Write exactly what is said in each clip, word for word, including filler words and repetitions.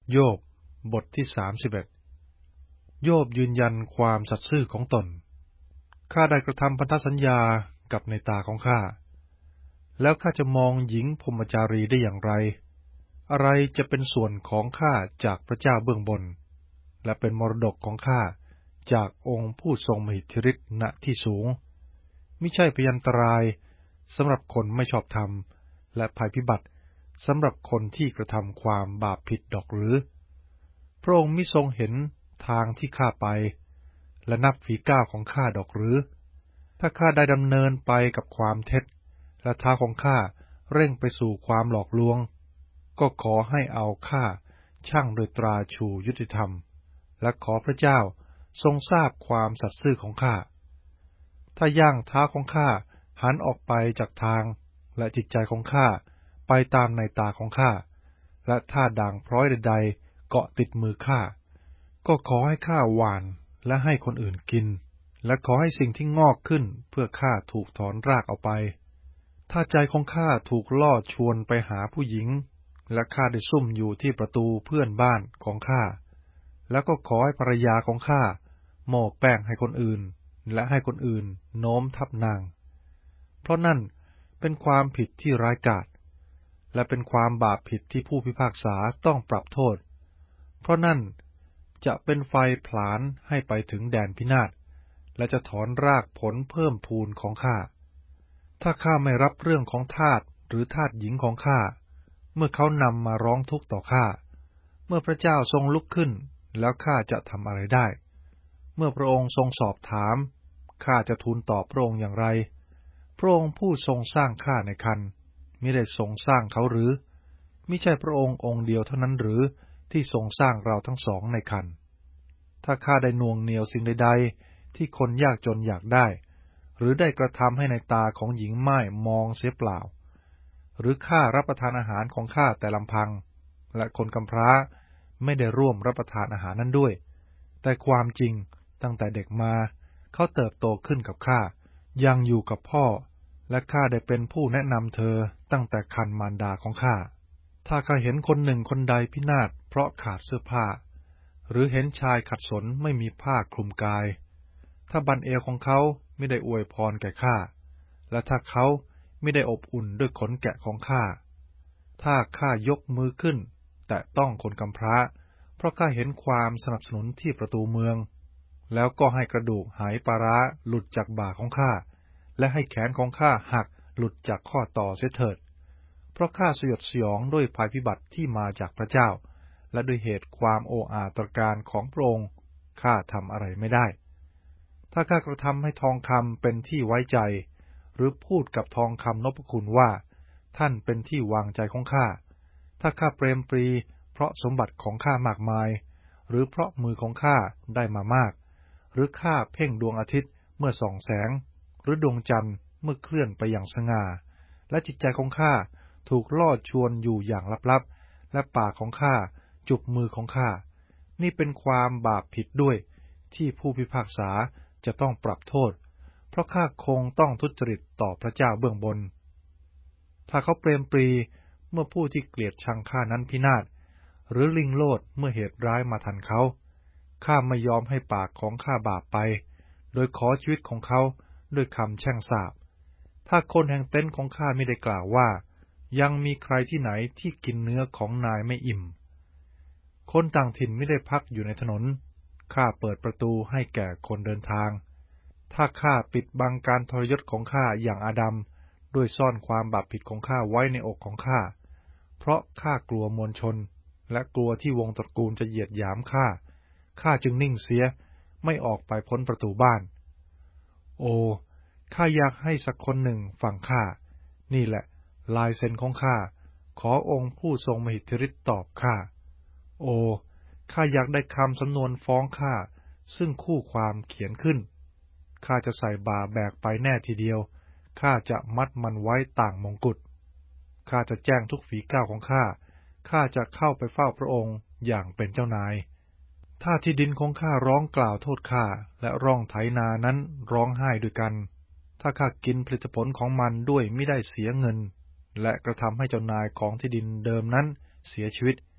โยบบทที่สามสิบเอ็ดโยบยืนยันความสัตย์ซื่อของตนข้าได้กระทำพันธสัญญากับในตาของข้าแล้วข้าจะมองหญิงพรหมจารีได้อย่างไรอะไรจะเป็นส่วนของข้าจากพระเจ้าเบื้องบนและเป็นมรดกของข้าจากองค์ผู้ทรงมหิทธิฤทธิ์ณที่สูงมิใช่พยันตรายสำหรับคนไม่ชอบธรรมและภัยพิบัติสำหรับคนที่กระทำความบาปผิดดอกหรือพระองค์มิทรงเห็นทางที่ข้าไปและนับฝีก้าวของข้าดอกหรือถ้าข้าได้ดำเนินไปกับความเท็จและเท้าของข้าเร่งไปสู่ความหลอกลวงก็ขอให้เอาข้าชั่งโดยตราชูยุติธรรมและขอพระเจ้าทรงทราบความสัตย์ซื่อของข้าถ้าย่างเท้าของข้าหันออกไปจากทางและจิตใจของข้าไปตามในตาของข้าและถ้าด่างพร้อยใดๆเกาะติดมือข้าก็ขอให้ข้าหว่านและให้คนอื่นกินและขอให้สิ่งที่งอกขึ้นเพื่อข้าถูกถอนรากออกไปถ้าใจของข้าถูกล่อชวนไปหาผู้หญิงและข้าได้ซุ่มอยู่ที่ประตูเพื่อนบ้านของข้าแล้วก็ขอให้ภรรยาของข้าโมกแป้งให้คนอื่นและให้คนอื่นโน้มทับนางเพราะนั่นเป็นความผิดที่ร้ายกาจและเป็นความบาปผิดที่ผู้พิพากษาต้องปรับโทษเพราะนั่นจะเป็นไฟผลาญให้ไปถึงแดนพินาศและจะถอนรากผลเพิ่มพูนของข้าถ้าข้าไม่รับเรื่องของทาสหรือทาสหญิงของข้าเมื่อเขานำมาร้องทุกข์ต่อข้าเมื่อพระเจ้าทรงลุกขึ้นแล้วข้าจะทำอะไรได้เมื่อพระองค์ทรงสอบถามข้าจะทูลตอบพระองค์อย่างไรพระองค์ผู้ทรงสร้างข้าในครรภ์มิได้ทรงสร้างเขาหรือมิใช่พระองค์องค์เดียวเท่านั้นหรือที่ทรงสร้างเราทั้งสองในครรภ์ถ้าข้าได้น่วงเหนี่ยวสิ่งใดๆที่คนยากจนอยากได้หรือได้กระทำให้ในตาของหญิงม่ายมองเสียเปล่าหรือข้ารับประทานอาหารของข้าแต่ลำพังและคนกำพร้าไม่ได้ร่วมรับประทานอาหารนั้นด้วยแต่ความจริงตั้งแต่เด็กมาเขาเติบโตขึ้นกับข้ายังอยู่กับพ่อและข้าได้เป็นผู้แนะนำเธอตั้งแต่ครรภ์มารดาของข้าถ้าข้าเห็นคนหนึ่งคนใดพินาศเพราะขาดเสื้อผ้าหรือเห็นชายขัดสนไม่มีผ้าคลุมกายถ้าบั้นเอวของเขาไม่ได้อวยพรแก่ข้าและถ้าเขาไม่ได้อบอุ่นด้วยขนแกะของข้าถ้าข้ายกมือขึ้นแต่ต้องคนกำพร้าเพราะข้าเห็นความสนับสนุนที่ประตูเมืองแล้วก็ให้กระดูกหายปลาร้าหลุดจากบ่าของข้าและให้แขนของข้าหักหลุดจากข้อต่อเสียเถิดเพราะข้าสยดสยองด้วยภัยพิบัติที่มาจากพระเจ้าและด้วยเหตุความโอ้อาตรการของพระองค์ข้าทำอะไรไม่ได้ถ้าข้ากระทำให้ทองคำเป็นที่ไว้ใจหรือพูดกับทองคำนพคุณว่าท่านเป็นที่วางใจของข้าถ้าข้าเปรมปรีเพราะสมบัติของข้ามากมายหรือเพราะมือของข้าได้มามากหรือข้าเพ่งดวงอาทิตย์เมื่อส่องแสงหรือดวงจันทร์เมื่อเคลื่อนไปอย่างสง่าและจิตใจของข้าถูกล่อชวนอยู่อย่างลับๆและปากของข้าจุบมือของข้านี่เป็นความบาปผิดด้วยที่ผู้พิพากษาจะต้องปรับโทษเพราะข้าคงต้องทุจริตต่อพระเจ้าเบื้องบนถ้าเขาเปรมปรีเมื่อผู้ที่เกลียดชังข้านั้นพินาศหรือลิงโลดเมื่อเหตุร้ายมาทันเขาข้าไม่ยอมให้ปากของข้าบาปไปโดยขอชีวิตของเขาด้วยคำแช่งสาปถ้าคนแห่งเต็นท์ของข้าไม่ได้กล่าวว่ายังมีใครที่ไหนที่กินเนื้อของนายไม่อิ่มคนต่างถิ่นไม่ได้พักอยู่ในถนนข้าเปิดประตูให้แก่คนเดินทางถ้าข้าปิดบังการทรยศของข้าอย่างอาดัมด้วยซ่อนความบาปผิดของข้าไว้ในอกของข้าเพราะข้ากลัวมวลชนและกลัวที่วงตระกูลจะเหยียดหยามข้าข้าจึงนิ่งเสียไม่ออกไปพ้นประตูบ้านโอ้ข้าอยากให้สักคนหนึ่งฟังข้านี่แหละลายเซ็นของข้าขอองค์ผู้ทรงมหิทธิฤทธิ์ตอบข้าโอ้ข้าอยากได้คำสำนวนฟ้องข้าซึ่งคู่ความเขียนขึ้นข้าจะใส่บ่าแบกไปแน่ทีเดียวข้าจะมัดมันไว้ต่างมงกุฎข้าจะแจ้งทุกฝีก้าวของข้าข้าจะเข้าไปเฝ้าพระองค์อย่างเป็นเจ้านายถ้าที่ดินของข้าร้องกล่าวโทษข้าและร่องไถนานั้นร้องไห้ด้วยกันถ้าข้ากินผลิตผลของมันด้วยไม่ได้เสียเงินและกระทำให้เจ้านายของที่ดินเดิมนั้นเสียชีวิต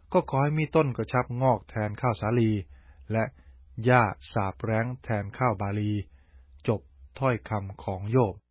ก็ขอให้มีต้นกระชับงอกแทนข้าวสาลีและหญ้าสาบแร้งแทนข้าวบาลีจบถ้อยคำของโยบ